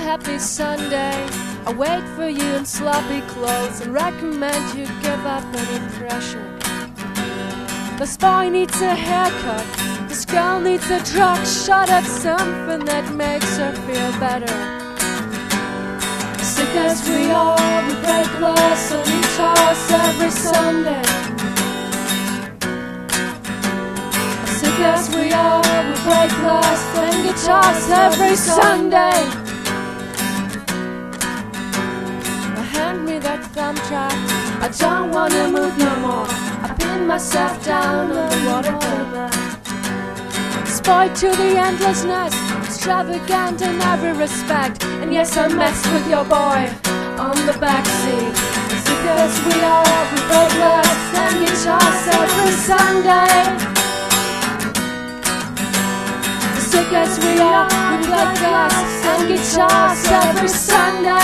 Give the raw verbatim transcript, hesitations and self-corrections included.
happy Sunday. I wait for you in sloppy clothes and recommend you give up any pressure. This boy needs a haircut, this girl needs a drug shot at something that makes her feel better. Sick as we are, we break glass on each house every Sunday. Sick as we are, we break glass and guitars every Sunday. Hand me that thumb track, I don't wanna move no more. I pin myself down on the water. Spoiled to the endlessness, extravagant in every respect. And yes, I messed with your boy on the backseat. Sick as we are, we break glass and guitars every Sunday. Sick as we are, we break glass and guitars every Sunday.